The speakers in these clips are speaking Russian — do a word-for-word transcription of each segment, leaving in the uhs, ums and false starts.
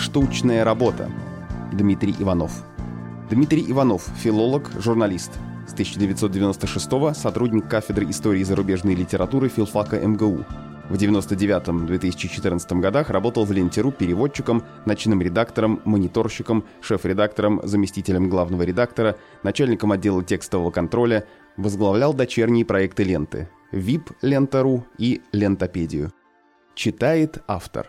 Штучная работа. Дмитрий Иванов. Дмитрий Иванов – филолог, журналист. С тысяча девятьсот девяносто шестого сотрудник кафедры истории зарубежной литературы филфака эм гэ у. В девяносто девятом — две тысячи четырнадцатом годах работал в Ленте.ру переводчиком, ночным редактором, мониторщиком, шеф-редактором, заместителем главного редактора, начальником отдела текстового контроля, возглавлял дочерние проекты ленты – ВИП Лента.ру и Лентопедию. Читает автор.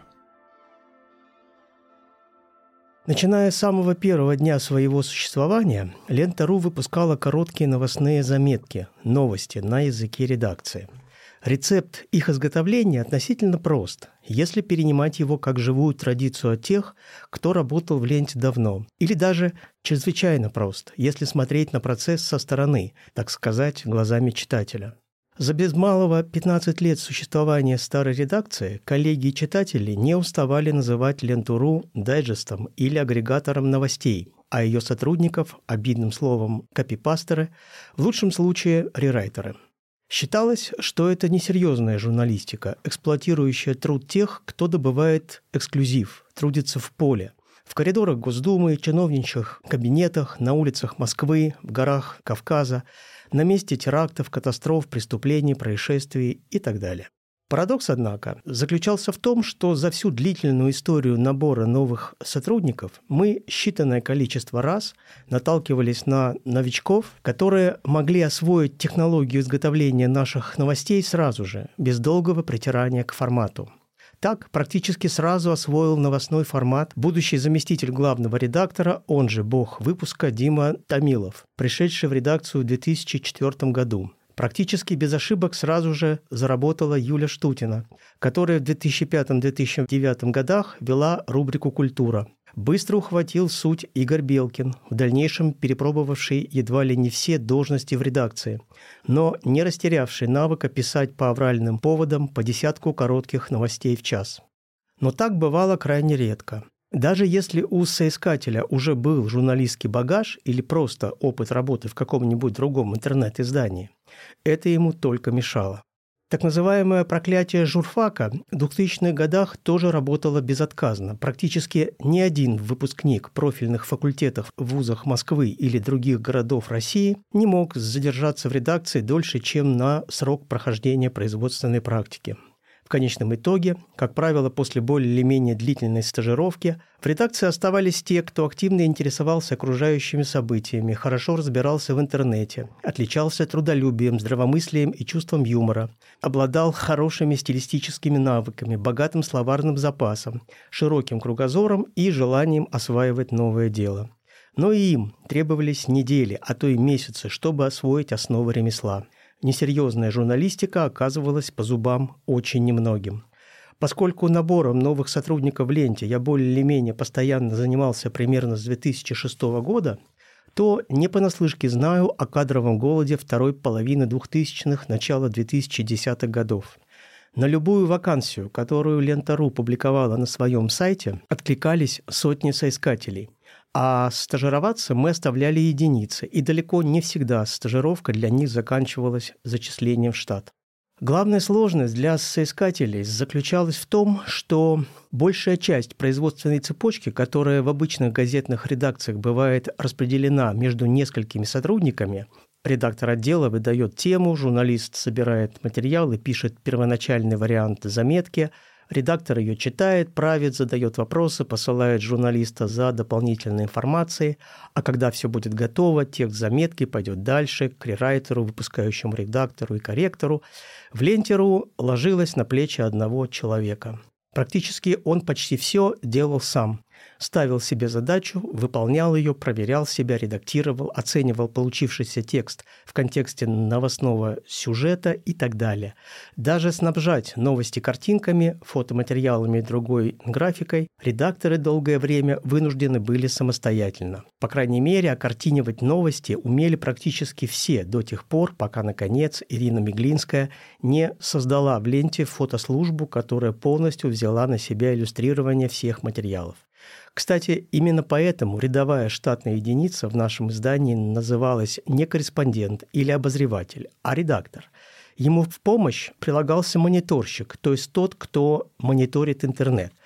Начиная с самого первого дня своего существования, Лента.ру выпускала короткие новостные заметки, новости на языке редакции. Рецепт их изготовления относительно прост, если перенимать его как живую традицию от тех, кто работал в ленте давно, или даже чрезвычайно прост, если смотреть на процесс со стороны, так сказать, глазами читателя. За без малого пятнадцать лет существования старой редакции коллеги и читатели не уставали называть Ленту.ру дайджестом или агрегатором новостей, а ее сотрудников обидным словом копипастеры, в лучшем случае рерайтеры. Считалось, что это несерьезная журналистика, эксплуатирующая труд тех, кто добывает эксклюзив, трудится в поле, в коридорах Госдумы, чиновничьих кабинетах, на улицах Москвы, в горах Кавказа, на месте терактов, катастроф, преступлений, происшествий и так далее. Парадокс, однако, заключался в том, что за всю длительную историю набора новых сотрудников мы считанное количество раз наталкивались на новичков, которые могли освоить технологию изготовления наших новостей сразу же, без долгого притирания к формату. Так практически сразу освоил новостной формат будущий заместитель главного редактора, он же бог выпуска Дима Томилов, пришедший в редакцию в две тысячи четвёртом году. Практически без ошибок сразу же заработала Юля Штутина, которая в две тысячи пятом — две тысячи девятом годах вела рубрику «Культура». Быстро ухватил суть Игорь Белкин, в дальнейшем перепробовавший едва ли не все должности в редакции, но не растерявший навыка писать по авральным поводам по десятку коротких новостей в час. Но так бывало крайне редко. Даже если у соискателя уже был журналистский багаж или просто опыт работы в каком-нибудь другом интернет-издании, это ему только мешало. Так называемое проклятие журфака в двухтысячных годах тоже работало безотказно. Практически ни один выпускник профильных факультетов в вузах Москвы или других городов России не мог задержаться в редакции дольше, чем на срок прохождения производственной практики. В конечном итоге, как правило, после более или менее длительной стажировки, в редакции оставались те, кто активно интересовался окружающими событиями, хорошо разбирался в интернете, отличался трудолюбием, здравомыслием и чувством юмора, обладал хорошими стилистическими навыками, богатым словарным запасом, широким кругозором и желанием осваивать новое дело. Но и им требовались недели, а то и месяцы, чтобы освоить основы ремесла. Несерьезная журналистика оказывалась по зубам очень немногим. Поскольку набором новых сотрудников в ленте я более или менее постоянно занимался примерно с две тысячи шестого года, то не понаслышке знаю о кадровом голоде второй половины двухтысячных, начала две тысячи десятых годов. На любую вакансию, которую Лента.ру публиковала на своем сайте, откликались сотни соискателей. А стажироваться мы оставляли единицы, и далеко не всегда стажировка для них заканчивалась зачислением в штат. Главная сложность для соискателей заключалась в том, что большая часть производственной цепочки, которая в обычных газетных редакциях бывает распределена между несколькими сотрудниками, редактор отдела выдает тему, журналист собирает материал и пишет первоначальный вариант заметки, редактор ее читает, правит, задает вопросы, посылает журналиста за дополнительной информацией, а когда все будет готово, текст заметки пойдет дальше к рерайтеру, выпускающему редактору и корректору. В Ленте.ру ложилось на плечи одного человека. Практически он почти все делал сам. Ставил себе задачу, выполнял ее, проверял себя, редактировал, оценивал получившийся текст в контексте новостного сюжета и так далее. Даже снабжать новости картинками, фотоматериалами и другой графикой редакторы долгое время вынуждены были самостоятельно. По крайней мере, окартинивать новости умели практически все до тех пор, пока, наконец, Ирина Меглинская не создала в ленте фотослужбу, которая полностью взяла на себя иллюстрирование всех материалов. Кстати, именно поэтому рядовая штатная единица в нашем издании называлась не корреспондент или обозреватель, а редактор. Ему в помощь прилагался мониторщик, то есть тот, кто мониторит интернет.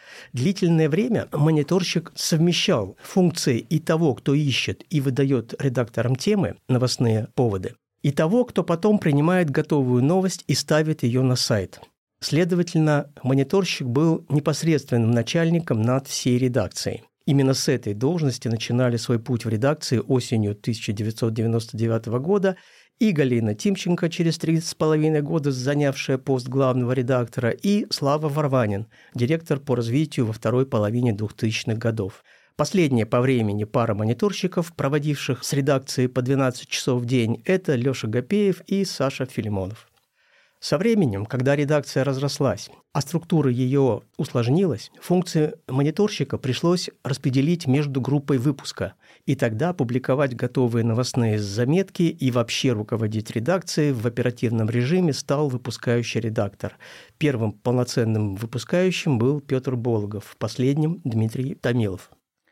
Длительное время мониторщик совмещал функции и того, кто ищет и выдает редакторам темы, новостные поводы, и того, кто потом принимает готовую новость и ставит ее на сайт. Следовательно, мониторщик был непосредственным начальником над всей редакцией. Именно с этой должности начинали свой путь в редакции осенью тысяча девятьсот девяносто девятого года и Галина Тимченко, через три с половиной года занявшая пост главного редактора, и Слава Варванин, директор по развитию во второй половине двухтысячных годов. Последняя по времени пара мониторщиков, проводивших с редакцией по двенадцать часов в день, это Леша Гапеев и Саша Филимонов. Со временем, когда редакция разрослась, а структура ее усложнилась, функции мониторщика пришлось распределить между группой выпуска, и тогда публиковать готовые новостные заметки и вообще руководить редакцией в оперативном режиме стал выпускающий редактор. Первым полноценным выпускающим был Петр Болгов, последним – Дмитрий Томилов.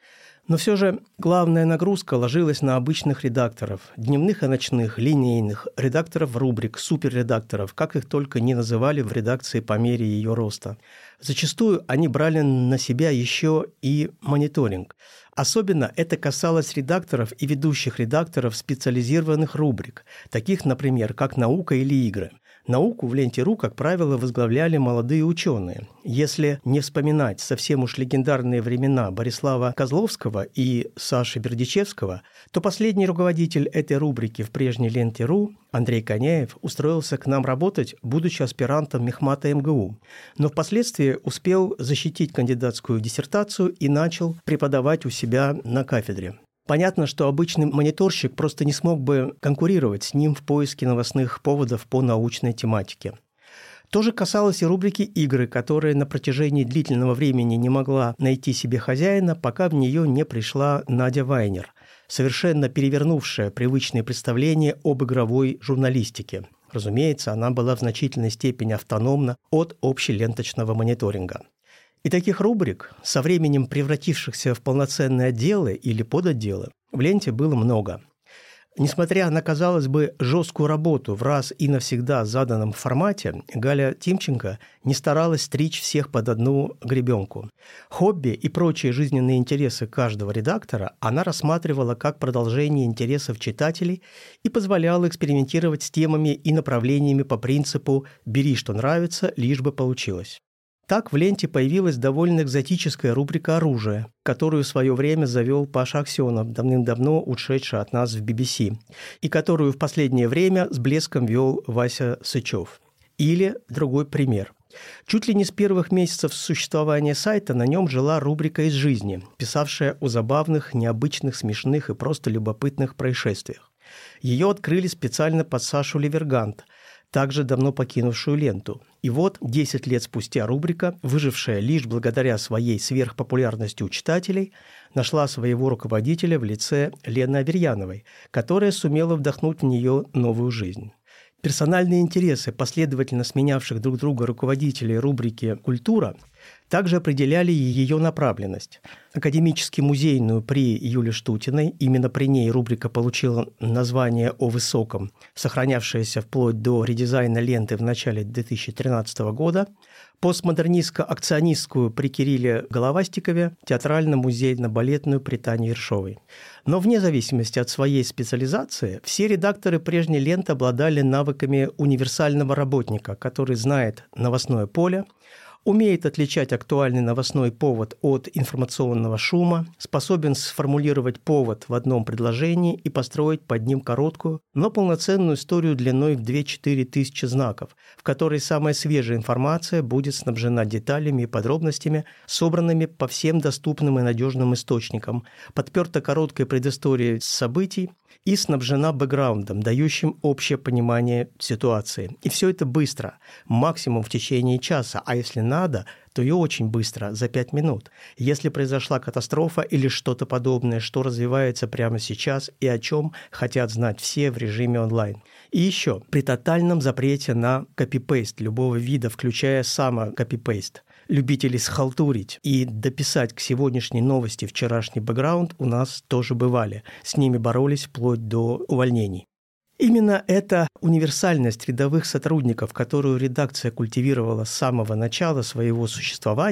Но все же главная нагрузка ложилась на обычных редакторов, дневных и ночных, линейных, редакторов рубрик, суперредакторов, как их только не называли в редакции по мере ее роста. Зачастую они брали на себя еще и мониторинг. Особенно это касалось редакторов и ведущих редакторов специализированных рубрик, таких, например, как «Наука» или «Игры». Науку в ленте.ру, как правило, возглавляли молодые ученые. Если не вспоминать совсем уж легендарные времена Борислава Козловского и Саши Бердичевского, то последний руководитель этой рубрики в прежней ленте.ру, Андрей Коняев, устроился к нам работать, будучи аспирантом мехмата эм гэ у, но впоследствии успел защитить кандидатскую диссертацию и начал преподавать у себя на кафедре. Понятно, что обычный мониторщик просто не смог бы конкурировать с ним в поиске новостных поводов по научной тематике. То же касалось и рубрики «Игры», которая на протяжении длительного времени не могла найти себе хозяина, пока в нее не пришла Надя Вайнер, совершенно перевернувшая привычные представления об игровой журналистике. Разумеется, она была в значительной степени автономна от общеленточного мониторинга. И таких рубрик, со временем превратившихся в полноценные отделы или подотделы, в ленте было много. Несмотря на, казалось бы, жесткую работу в раз и навсегда заданном формате, Галя Тимченко не старалась стричь всех под одну гребенку. Хобби и прочие жизненные интересы каждого редактора она рассматривала как продолжение интересов читателей и позволяла экспериментировать с темами и направлениями по принципу «бери, что нравится, лишь бы получилось». Так в ленте появилась довольно экзотическая рубрика «Оружие», которую в свое время завел Паша Аксенов, давным-давно ушедший от нас в би би си, и которую в последнее время с блеском вел Вася Сычев. Или другой пример. Чуть ли не с первых месяцев существования сайта на нем жила рубрика «Из жизни», писавшая о забавных, необычных, смешных и просто любопытных происшествиях. Ее открыли специально под Сашу Ливергант, также давно покинувшую ленту. И вот, десять лет спустя рубрика, выжившая лишь благодаря своей сверхпопулярности у читателей, нашла своего руководителя в лице Лены Аверьяновой, которая сумела вдохнуть в нее новую жизнь. Персональные интересы последовательно сменявших друг друга руководителей рубрики «Культура» также определяли ее направленность. Академически-музейную при Юле Штутиной, именно при ней рубрика получила название «О высоком», сохранявшееся вплоть до редизайна ленты в начале две тысячи тринадцатого года, постмодернистско-акционистскую при Кирилле Головастикове, театрально-музейно-балетную при Тане Ершовой. Но вне зависимости от своей специализации, все редакторы прежней ленты обладали навыками универсального работника, который знает новостное поле, умеет отличать актуальный новостной повод от информационного шума, способен сформулировать повод в одном предложении и построить под ним короткую, но полноценную историю длиной в две-четыре тысячи знаков, в которой самая свежая информация будет снабжена деталями и подробностями, собранными по всем доступным и надежным источникам, подперта короткой предысторией событий и снабжена бэкграундом, дающим общее понимание ситуации. И все это быстро, максимум в течение часа, а если надо, то и очень быстро, за пять минут. Если произошла катастрофа или что-то подобное, что развивается прямо сейчас и о чем хотят знать все в режиме онлайн. И еще, при тотальном запрете на копипейст любого вида, включая само-копипейст, любителей схалтурить и дописать к сегодняшней новости вчерашний бэкграунд у нас тоже бывали. С ними боролись вплоть до увольнений. Именно эта универсальность рядовых сотрудников, которую редакция культивировала с самого начала своего существования,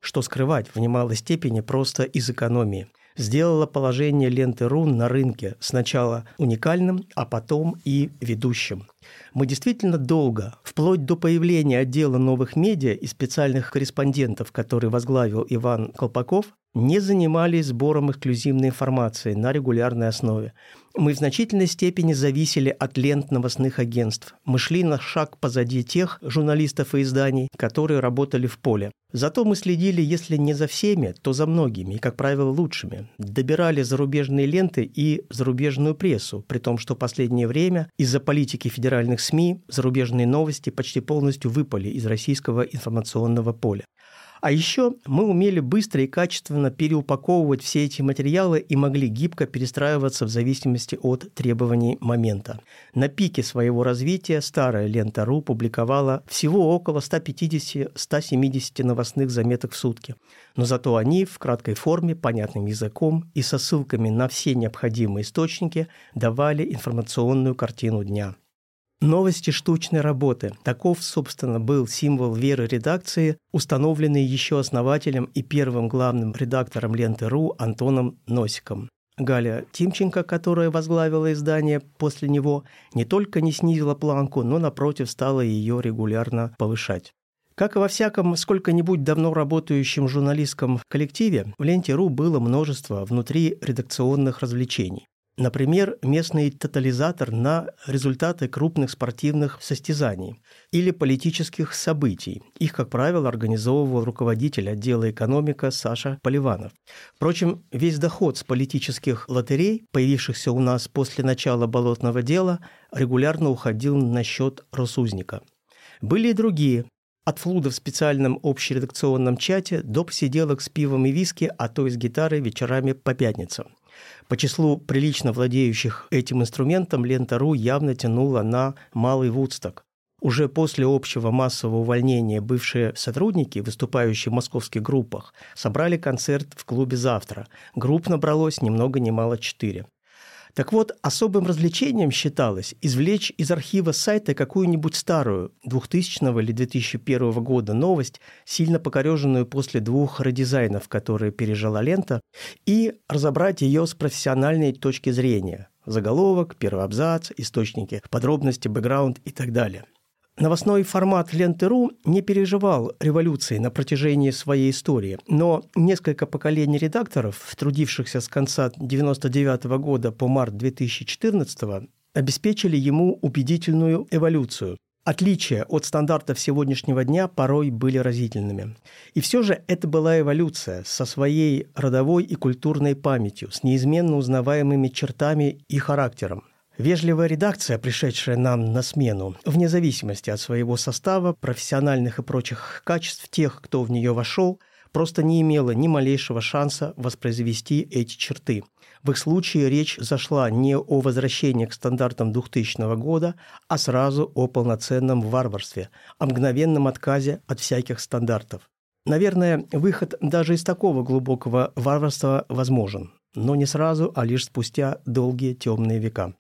что скрывать в немалой степени просто из экономии, сделала положение ленты.ру на рынке сначала уникальным, а потом и ведущим. Мы действительно долго, вплоть до появления отдела новых медиа и специальных корреспондентов, который возглавил Иван Колпаков, не занимались сбором эксклюзивной информации на регулярной основе. Мы в значительной степени зависели от лент новостных агентств. Мы шли на шаг позади тех журналистов и изданий, которые работали в поле. Зато мы следили, если не за всеми, то за многими, и, как правило, лучшими. Добирали зарубежные ленты и зарубежную прессу, при том, что в последнее время из-за политики федеральных СМИ зарубежные новости почти полностью выпали из российского информационного поля. А еще мы умели быстро и качественно переупаковывать все эти материалы и могли гибко перестраиваться в зависимости от требований момента. На пике своего развития старая лента.ру публиковала всего около сто пятьдесят - сто семьдесят новостных заметок в сутки. Но зато они в краткой форме, понятным языком и со ссылками на все необходимые источники давали информационную картину дня. Новости штучной работы. Таков, собственно, был символ веры редакции, установленный еще основателем и первым главным редактором ленты.ру Антоном Носиком. Галя Тимченко, которая возглавила издание после него, не только не снизила планку, но, напротив, стала ее регулярно повышать. Как и во всяком сколько-нибудь давно работающем журналистском коллективе, в ленте.ру было множество внутриредакционных развлечений. Например, местный тотализатор на результаты крупных спортивных состязаний или политических событий. Их, как правило, организовывал руководитель отдела экономика Саша Поливанов. Впрочем, весь доход с политических лотерей, появившихся у нас после начала болотного дела, регулярно уходил на счет Росузника. Были и другие. От флуда в специальном общередакционном чате до посиделок с пивом и виски, а то и с гитарой вечерами по пятницам. По числу прилично владеющих этим инструментом лента.ру явно тянула на Малый Вудсток. Уже после общего массового увольнения бывшие сотрудники, выступающие в московских группах, собрали концерт в клубе «Завтра». Групп набралось ни много ни мало четыре. Так вот, особым развлечением считалось извлечь из архива сайта какую-нибудь старую двухтысячного или две тысячи первого года новость, сильно покореженную после двух редизайнов, которые пережила лента, и разобрать ее с профессиональной точки зрения. Заголовок, первый абзац, источники, подробности, бэкграунд и так далее. Новостной формат ленты.ру не переживал революции на протяжении своей истории, но несколько поколений редакторов, трудившихся с конца девяносто девятого года по март две тысячи четырнадцатого, обеспечили ему убедительную эволюцию. Отличия от стандартов сегодняшнего дня порой были разительными. И все же это была эволюция со своей родовой и культурной памятью, с неизменно узнаваемыми чертами и характером. Вежливая редакция, пришедшая нам на смену, вне зависимости от своего состава, профессиональных и прочих качеств тех, кто в нее вошел, просто не имела ни малейшего шанса воспроизвести эти черты. В их случае речь зашла не о возвращении к стандартам двухтысячного года, а сразу о полноценном варварстве, о мгновенном отказе от всяких стандартов. Наверное, выход даже из такого глубокого варварства возможен, но не сразу, а лишь спустя долгие темные века.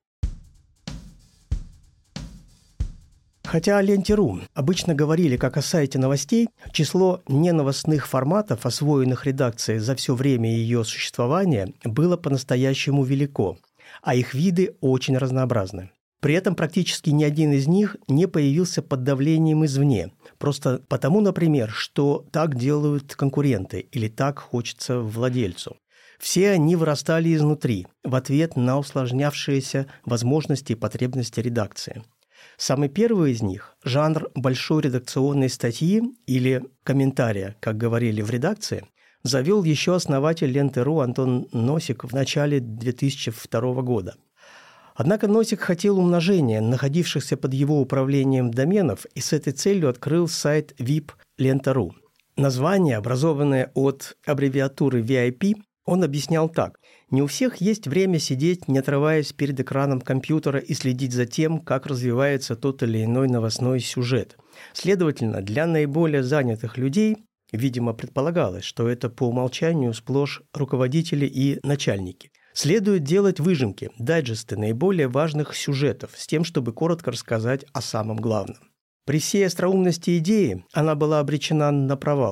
Хотя о ленте.ру обычно говорили как о сайте новостей, число неновостных форматов, освоенных редакцией за все время ее существования, было по-настоящему велико, а их виды очень разнообразны. При этом практически ни один из них не появился под давлением извне, просто потому, например, что так делают конкуренты или так хочется владельцу. Все они вырастали изнутри, в ответ на усложнявшиеся возможности и потребности редакции. Самый первый из них – жанр большой редакционной статьи или комментария, как говорили в редакции, завел еще основатель ленты.ру Антон Носик в начале две тысячи второго года. Однако Носик хотел умножения находившихся под его управлением доменов и с этой целью открыл сайт ви ай пи лента точка ру. Название, образованное от аббревиатуры ви ай пи, он объяснял так. Не у всех есть время сидеть, не отрываясь перед экраном компьютера и следить за тем, как развивается тот или иной новостной сюжет. Следовательно, для наиболее занятых людей, видимо, предполагалось, что это по умолчанию сплошь руководители и начальники, следует делать выжимки, дайджесты наиболее важных сюжетов с тем, чтобы коротко рассказать о самом главном. При всей остроумности идеи она была обречена на провал.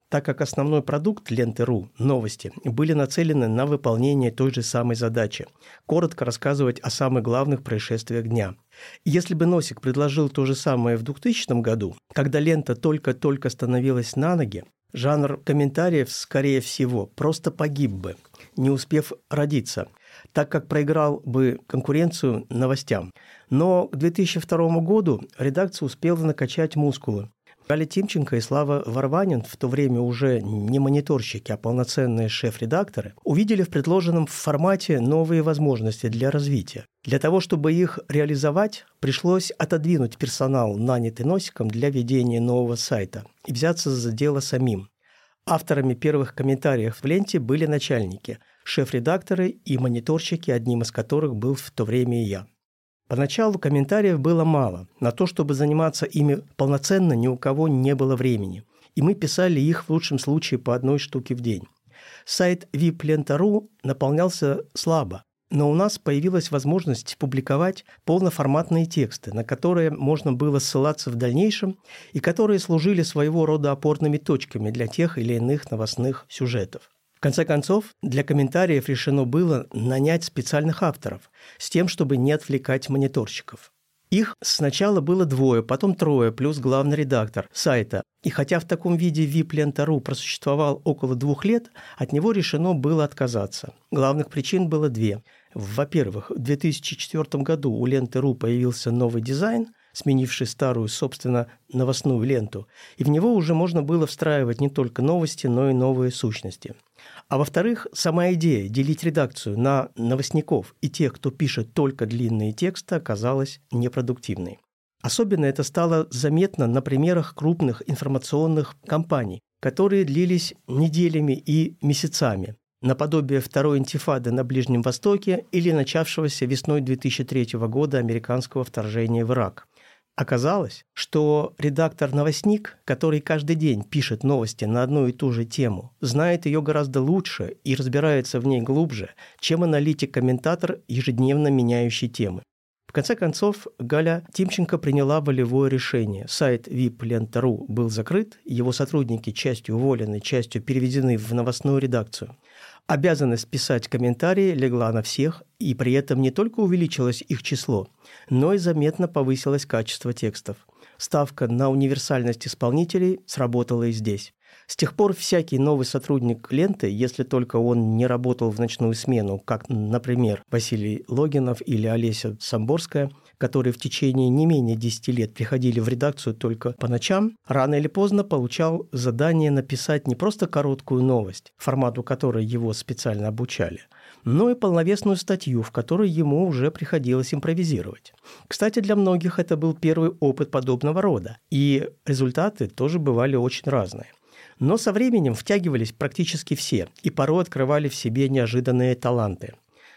так как основной продукт ленты.ру, новости, были нацелены на выполнение той же самой задачи – коротко рассказывать о самых главных происшествиях дня. И если бы Носик предложил то же самое в двухтысячном году, когда лента только-только становилась на ноги, жанр комментариев, скорее всего, просто погиб бы, не успев родиться, так как проиграл бы конкуренцию новостям. Но к две тысячи второму году редакция успела накачать мускулы. Галя Тимченко и Слава Варванин, в то время уже не мониторщики, а полноценные шеф-редакторы, увидели в предложенном формате новые возможности для развития. Для того, чтобы их реализовать, пришлось отодвинуть персонал, нанятый Носиком для ведения нового сайта, и взяться за дело самим. Авторами первых комментариев в ленте были начальники, шеф-редакторы и мониторщики, одним из которых был в то время и я. Поначалу комментариев было мало. На то, чтобы заниматься ими полноценно, ни у кого не было времени. И мы писали их в лучшем случае по одной штуке в день. Сайт ви ай пи лента точка ру наполнялся слабо, но у нас появилась возможность публиковать полноформатные тексты, на которые можно было ссылаться в дальнейшем и которые служили своего рода опорными точками для тех или иных новостных сюжетов. В конце концов, для комментариев решено было нанять специальных авторов с тем, чтобы не отвлекать мониторщиков. Их сначала было двое, потом трое, плюс главный редактор сайта. И хотя в таком виде ви ай пи лента точка ру просуществовал около двух лет, от него решено было отказаться. Главных причин было две. Во-первых, в две тысячи четвёртом году у ленты точка ру появился новый дизайн, сменивший старую, собственно, новостную ленту, и в него уже можно было встраивать не только новости, но и новые сущности. А во-вторых, сама идея делить редакцию на новостников и тех, кто пишет только длинные тексты, оказалась непродуктивной. Особенно это стало заметно на примерах крупных информационных кампаний, которые длились неделями и месяцами, наподобие второй интифады на Ближнем Востоке или начавшегося весной две тысячи третьего года американского вторжения в Ирак. Оказалось, что редактор-новостник, который каждый день пишет новости на одну и ту же тему, знает ее гораздо лучше и разбирается в ней глубже, чем аналитик-комментатор, ежедневно меняющий темы. В конце концов, Галя Тимченко приняла волевое решение. Сайт ви ай пи лента точка ру был закрыт, его сотрудники частью уволены, частью переведены в новостную редакцию. Обязанность писать комментарии легла на всех, и при этом не только увеличилось их число, но и заметно повысилось качество текстов. Ставка на универсальность исполнителей сработала и здесь. С тех пор всякий новый сотрудник ленты, если только он не работал в ночную смену, как, например, Василий Логинов или Олеся Самборская, которые в течение не менее десяти лет приходили в редакцию только по ночам, рано или поздно получал задание написать не просто короткую новость, формату которой его специально обучали, но и полновесную статью, в которой ему уже приходилось импровизировать. Кстати, для многих это был первый опыт подобного рода, и результаты тоже бывали очень разные. Но со временем втягивались практически все и порой открывали в себе неожиданные таланты.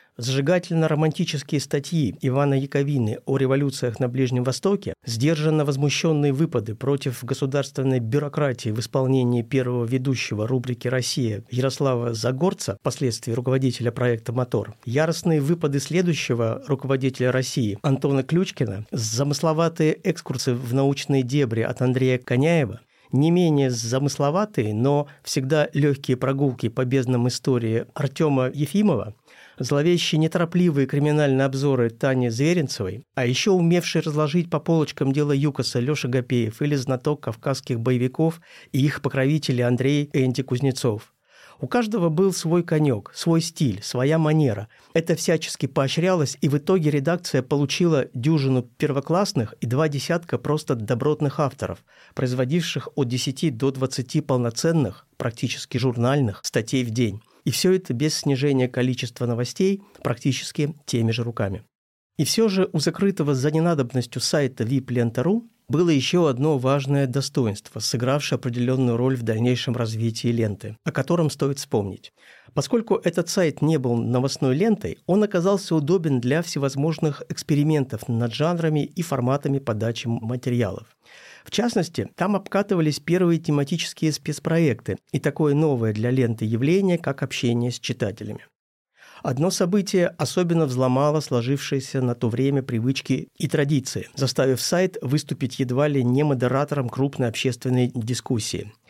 Зажигательно-романтические статьи Ивана Яковины о революциях на Ближнем Востоке, сдержанно возмущенные выпады против государственной бюрократии в исполнении первого ведущего рубрики «Россия» Ярослава Загорца, впоследствии руководителя проекта «Мотор», яростные выпады следующего руководителя России Антона Ключкина, замысловатые экскурсы в научные дебри от Андрея Коняева, не менее замысловатые, но всегда легкие прогулки по безднам истории Артема Ефимова, зловещие неторопливые криминальные обзоры Тани Зверинцевой, а еще умевший разложить по полочкам дело ЮКОСа Леша Гапеев или знаток кавказских боевиков и их покровители Андрей Энди Кузнецов. У каждого был свой конек, свой стиль, своя манера. Это всячески поощрялось, и в итоге редакция получила дюжину первоклассных и два десятка просто добротных авторов, производивших от десяти до двадцати полноценных, практически журнальных, статей в день. И все это без снижения количества новостей практически теми же руками. И все же у закрытого за ненадобностью сайта ви ай пи лента точка ру было еще одно важное достоинство, сыгравшее определенную роль в дальнейшем развитии ленты, о котором стоит вспомнить. Поскольку этот сайт не был новостной лентой, он оказался удобен для всевозможных экспериментов над жанрами и форматами подачи материалов. В частности, там обкатывались первые тематические спецпроекты и такое новое для ленты явление, как общение с читателями. Одно событие особенно взломало сложившиеся на то время привычки и традиции, заставив сайт выступить едва ли не модератором крупной общественной дискуссии.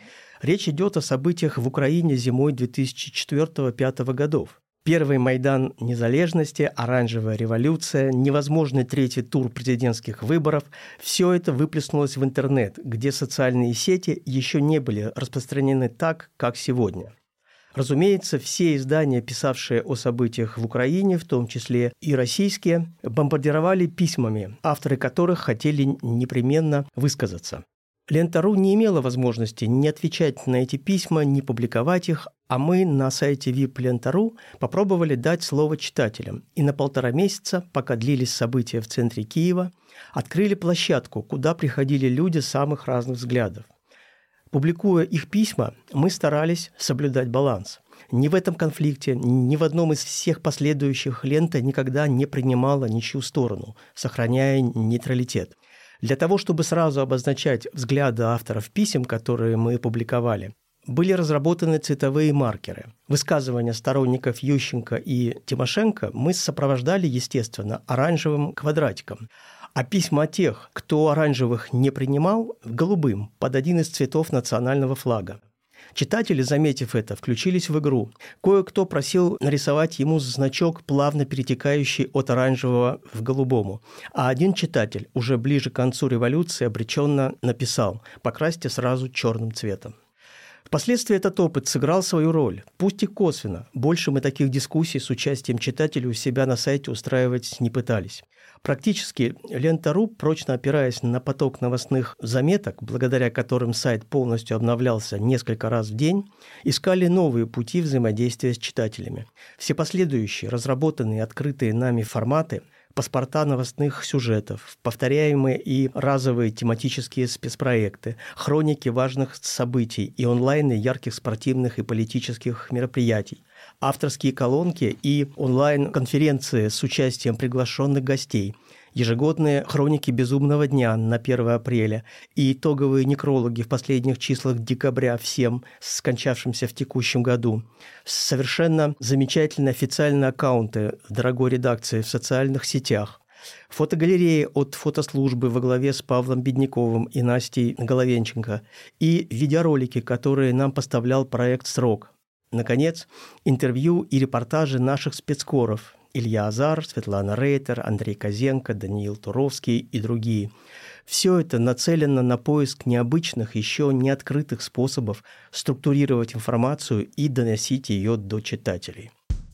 Речь идет о событиях в Украине зимой две тысячи четвёртого — две тысячи пятого годов. Первый Майдан незалежности, оранжевая революция, невозможный третий тур президентских выборов – все это выплеснулось в интернет, где социальные сети еще не были распространены так, как сегодня. Разумеется, все издания, писавшие о событиях в Украине, в том числе и российские, бомбардировали письмами, авторы которых хотели непременно высказаться. Лента.ру не имела возможности ни отвечать на эти письма, ни публиковать их, а мы на сайте ви ай пи лента точка ру попробовали дать слово читателям. И на полтора месяца, пока длились события в центре Киева, открыли площадку, куда приходили люди самых разных взглядов. Публикуя их письма, мы старались соблюдать баланс. Ни в этом конфликте, ни в одном из всех последующих лента никогда не принимала ничью сторону, сохраняя нейтралитет. Для того, чтобы сразу обозначать взгляды авторов писем, которые мы публиковали, были разработаны цветовые маркеры. Высказывания сторонников Ющенко и Тимошенко мы сопровождали, естественно, оранжевым квадратиком, а письма тех, кто оранжевых не принимал, голубым, под один из цветов национального флага. Читатели, заметив это, включились в игру. Кое-кто просил нарисовать ему значок, плавно перетекающий от оранжевого в голубому. А один читатель, уже ближе к концу революции, обреченно написал: «Покрасьте сразу черным цветом». Впоследствии этот опыт сыграл свою роль, пусть и косвенно. Больше мы таких дискуссий с участием читателей у себя на сайте устраивать не пытались. Практически Лента.ру, прочно опираясь на поток новостных заметок, благодаря которым сайт полностью обновлялся несколько раз в день, искали новые пути взаимодействия с читателями. Все последующие, разработанные и открытые нами форматы, паспорта новостных сюжетов, повторяемые и разовые тематические спецпроекты, хроники важных событий и онлайны ярких спортивных и политических мероприятий, авторские колонки и онлайн-конференции с участием приглашенных гостей, ежегодные хроники «Безумного дня» на первое апреля и итоговые некрологи в последних числах декабря всем скончавшимся в текущем году, совершенно замечательные официальные аккаунты дорогой редакции в социальных сетях, фотогалереи от фотослужбы во главе с Павлом Бедняковым и Настей Головенченко и видеоролики, которые нам поставлял проект «Срок». Наконец, интервью и репортажи наших спецкоров – Илья Азар, Светлана Рейтер, Андрей Козенко, Даниил Туровский и другие. Все это нацелено на поиск необычных, еще не открытых способов структурировать информацию и доносить ее до читателей.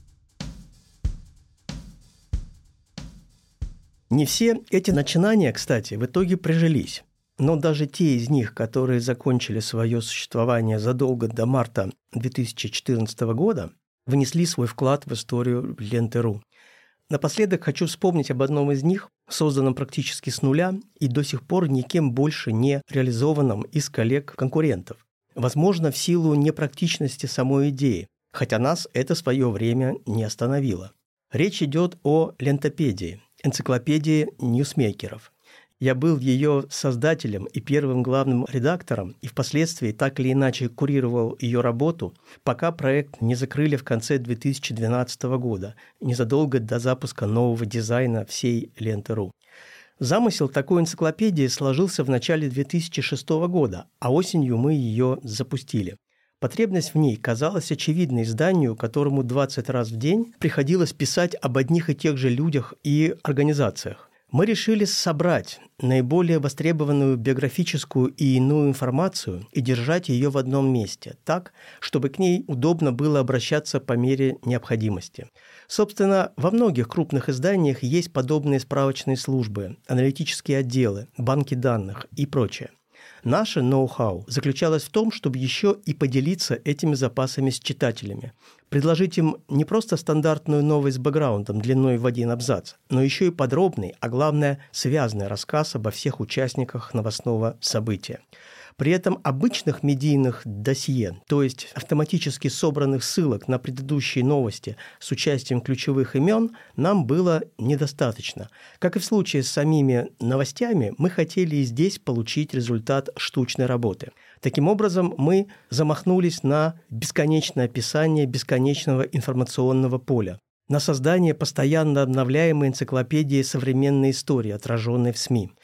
Не все эти начинания, кстати, в итоге прижились. Но даже те из них, которые закончили свое существование задолго до марта две тысячи четырнадцатого года, внесли свой вклад в историю Ленты.ру. Напоследок хочу вспомнить об одном из них, созданном практически с нуля и до сих пор никем больше не реализованном из коллег-конкурентов. Возможно, в силу непрактичности самой идеи, хотя нас это в свое время не остановило. Речь идет о лентопедии, энциклопедии ньюсмейкеров. Я был ее создателем и первым главным редактором, и впоследствии так или иначе курировал ее работу, пока проект не закрыли в конце две тысячи двенадцатого года, незадолго до запуска нового дизайна всей Ленты.ру. Замысел такой энциклопедии сложился в начале две тысячи шестого года, а осенью мы ее запустили. Потребность в ней казалась очевидной изданию, которому двадцать раз в день приходилось писать об одних и тех же людях и организациях. Мы решили собрать наиболее востребованную биографическую и иную информацию и держать ее в одном месте, так, чтобы к ней удобно было обращаться по мере необходимости. Собственно, во многих крупных изданиях есть подобные справочные службы, аналитические отделы, банки данных и прочее. Наше ноу-хау заключалось в том, чтобы еще и поделиться этими запасами с читателями, предложить им не просто стандартную новость с бэкграундом длиной в один абзац, но еще и подробный, а главное, связанный рассказ обо всех участниках новостного события. При этом обычных медийных досье, то есть автоматически собранных ссылок на предыдущие новости с участием ключевых имен, нам было недостаточно. Как и в случае с самими новостями, мы хотели и здесь получить результат штучной работы. Таким образом, мы замахнулись на бесконечное описание бесконечного информационного поля, на создание постоянно обновляемой энциклопедии современной истории, отраженной в СМИ.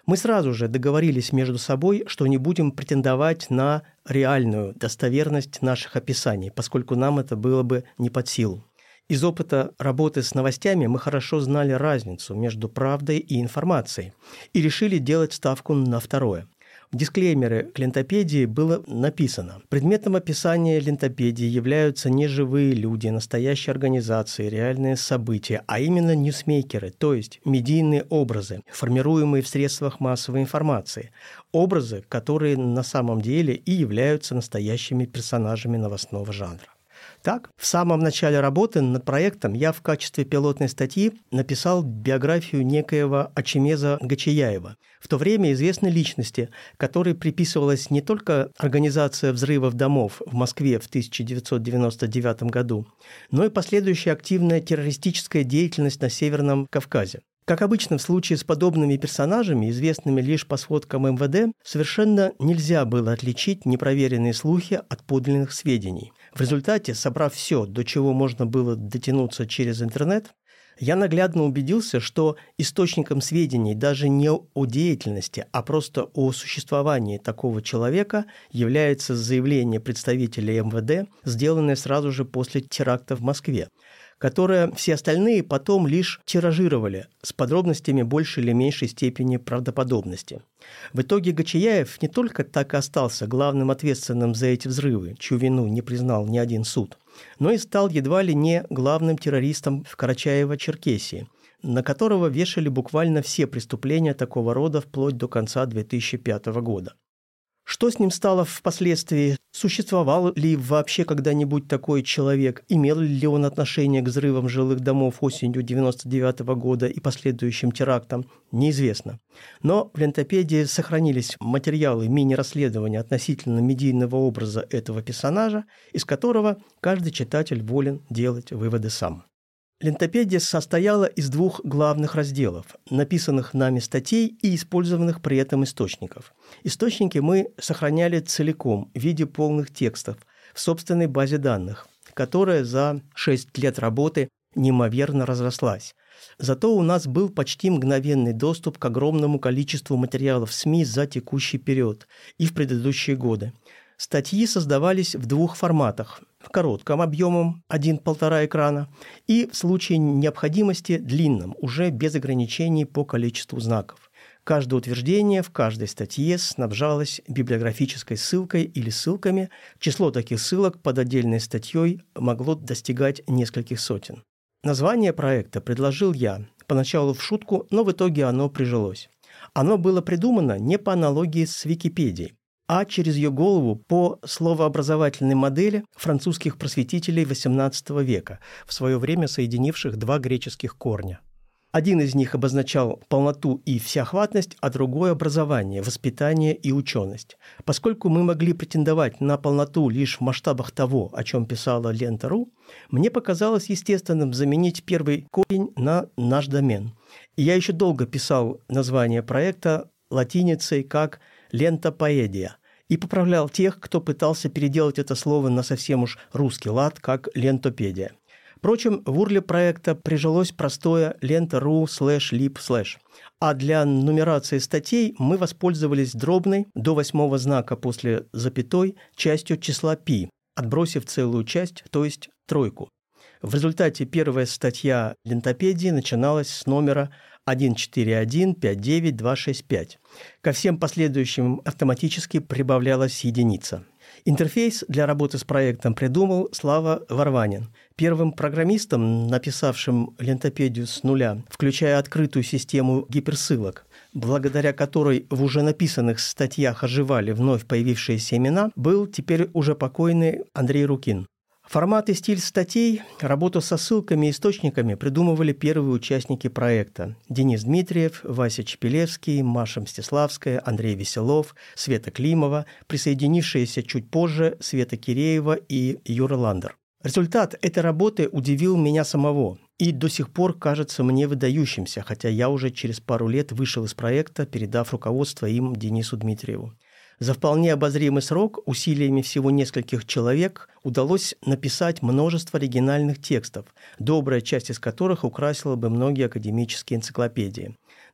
Мы сразу же договорились между собой, что не будем претендовать на реальную достоверность наших описаний, поскольку нам это было бы не под силу. Из опыта работы с новостями мы хорошо знали разницу между правдой и информацией и решили делать ставку на второе. В дисклеймере к лентопедии было написано: предметом описания лентопедии являются не живые люди, настоящие организации, реальные события, а именно ньюсмейкеры, то есть медийные образы, формируемые в средствах массовой информации, образы, которые на самом деле и являются настоящими персонажами новостного жанра. Так, в самом начале работы над проектом я в качестве пилотной статьи написал биографию некоего Ачемеза Гачияева, в то время известной личности, которой приписывалась не только организация взрывов домов в Москве в тысяча девятьсот девяносто девятом году, но и последующая активная террористическая деятельность на Северном Кавказе. Как обычно в случае с подобными персонажами, известными лишь по сводкам эм вэ дэ, совершенно нельзя было отличить непроверенные слухи от подлинных сведений. В результате, собрав все, до чего можно было дотянуться через интернет, я наглядно убедился, что источником сведений даже не о деятельности, а просто о существовании такого человека является заявление представителей эм вэ дэ, сделанное сразу же после теракта в Москве, которое все остальные потом лишь тиражировали с подробностями большей или меньшей степени правдоподобности. В итоге Гачияев не только так и остался главным ответственным за эти взрывы, чью вину не признал ни один суд, но и стал едва ли не главным террористом в Карачаево-Черкесии, на которого вешали буквально все преступления такого рода вплоть до конца две тысячи пятого года. Что с ним стало впоследствии? Существовал ли вообще когда-нибудь такой человек? Имел ли он отношение к взрывам жилых домов осенью девяносто девятого года и последующим терактам? Неизвестно. Но в лентопедии сохранились материалы мини-расследования относительно медийного образа этого персонажа, из которого каждый читатель волен делать выводы сам. Лентопедия состояла из двух главных разделов – написанных нами статей и использованных при этом источников. Источники мы сохраняли целиком в виде полных текстов в собственной базе данных, которая за шесть лет работы неимоверно разрослась. Зато у нас был почти мгновенный доступ к огромному количеству материалов СМИ за текущий период и в предыдущие годы. Статьи создавались в двух форматах – в коротком объемом один-полтора экрана и в случае необходимости длинном, уже без ограничений по количеству знаков. Каждое утверждение в каждой статье снабжалось библиографической ссылкой или ссылками. Число таких ссылок под отдельной статьей могло достигать нескольких сотен. Название проекта предложил я, поначалу в шутку, но в итоге оно прижилось. Оно было придумано не по аналогии с Википедией, а через ее голову по словообразовательной модели французских просветителей восемнадцатого века, в свое время соединивших два греческих корня. Один из них обозначал полноту и всеохватность, а другой – образование, воспитание и ученость. Поскольку мы могли претендовать на полноту лишь в масштабах того, о чем писала лента точка ру, мне показалось естественным заменить первый корень на наш домен. И я еще долго писал название проекта латиницей как «лентопоэдия» и поправлял тех, кто пытался переделать это слово на совсем уж русский лад, как «лентопедия». Впрочем, в урле проекта прижилось простое лента точка ру слэш лип слэш, а для нумерации статей мы воспользовались дробной до восьмого знака после запятой частью числа π, отбросив целую часть, то есть тройку. В результате первая статья лентопедии начиналась с номера один четыре один пять девять два шесть пять. Ко всем последующим автоматически прибавлялась единица. Интерфейс для работы с проектом придумал Слава Варванин, первым программистом, написавшим лентопедию с нуля, включая открытую систему гиперссылок, благодаря которой в уже написанных статьях оживали вновь появившиеся имена, был теперь уже покойный Андрей Рукин. Формат и стиль статей, работу со ссылками и источниками придумывали первые участники проекта – Денис Дмитриев, Вася Чепелевский, Маша Мстиславская, Андрей Веселов, Света Климова, присоединившиеся чуть позже Света Киреева и Юра Ландер. Результат этой работы удивил меня самого и до сих пор кажется мне выдающимся, хотя я уже через пару лет вышел из проекта, передав руководство им Денису Дмитриеву. За вполне обозримый срок, усилиями всего нескольких человек, удалось написать множество оригинальных текстов, добрая часть из которых украсила бы многие академические энциклопедии.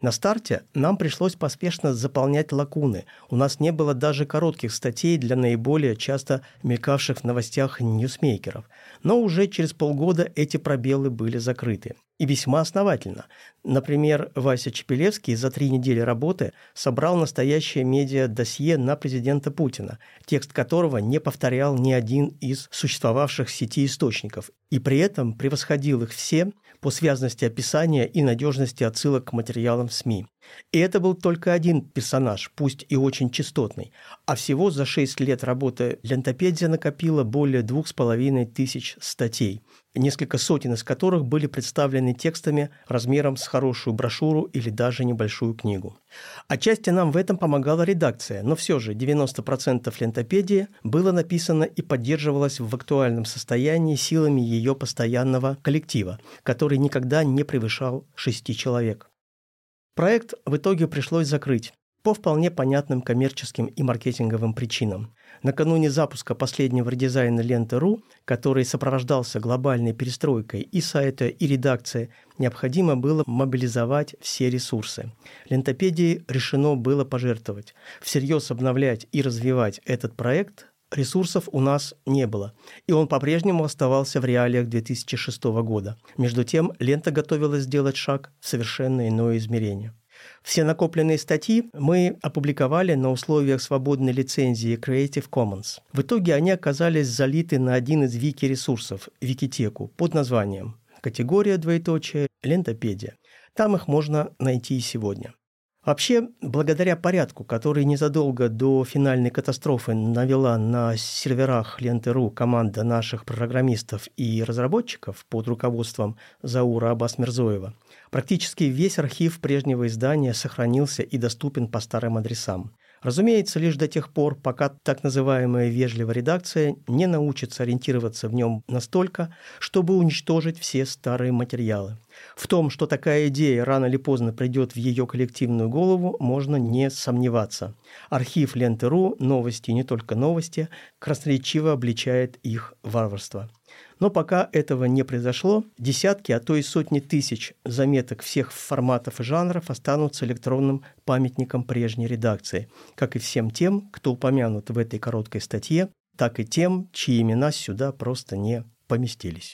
На старте нам пришлось поспешно заполнять лакуны. У нас не было даже коротких статей для наиболее часто мелькавших в новостях ньюсмейкеров. Но уже через полгода эти пробелы были закрыты. И весьма основательно. Например, Вася Чепелевский за три недели работы собрал настоящее медиа-досье на президента Путина, текст которого не повторял ни один из существовавших в сети источников, и при этом превосходил их все по связности описания и надежности отсылок к материалам в СМИ. И это был только один персонаж, пусть и очень частотный, а всего за шесть лет работы Лентопедия накопила более двух с половиной тысяч статей, несколько сотен из которых были представлены текстами размером с хорошую брошюру или даже небольшую книгу. Отчасти нам в этом помогала редакция, но все же девяносто процентов Лентопедии было написано и поддерживалось в актуальном состоянии силами ее постоянного коллектива, который никогда не превышал шести человек. Проект в итоге пришлось закрыть по вполне понятным коммерческим и маркетинговым причинам. Накануне запуска последнего редизайна Ленты.ру, который сопровождался глобальной перестройкой и сайта, и редакции, необходимо было мобилизовать все ресурсы. Лентопедии решено было пожертвовать. Всерьез обновлять и развивать этот проект ресурсов у нас не было, и он по-прежнему оставался в реалиях две тысячи шестого года. Между тем, Лента готовилась сделать шаг в совершенно иное измерение. Все накопленные статьи мы опубликовали на условиях свободной лицензии Creative Commons. В итоге они оказались залиты на один из вики-ресурсов, Викитеку, под названием «Категория, двоеточие, Лентопедия». Там их можно найти и сегодня. Вообще, благодаря порядку, который незадолго до финальной катастрофы навела на серверах Ленты.ру команда наших программистов и разработчиков под руководством Заура Аббас-Мирзоева, практически весь архив прежнего издания сохранился и доступен по старым адресам. Разумеется, лишь до тех пор, пока так называемая вежливая редакция не научится ориентироваться в нем настолько, чтобы уничтожить все старые материалы. В том, что такая идея рано или поздно придет в ее коллективную голову, можно не сомневаться. Архив Ленты.ру, новости и не только новости, красноречиво обличает их варварство. Но пока этого не произошло, десятки, а то и сотни тысяч заметок всех форматов и жанров останутся электронным памятником прежней редакции, как и всем тем, кто упомянут в этой короткой статье, так и тем, чьи имена сюда просто не поместились.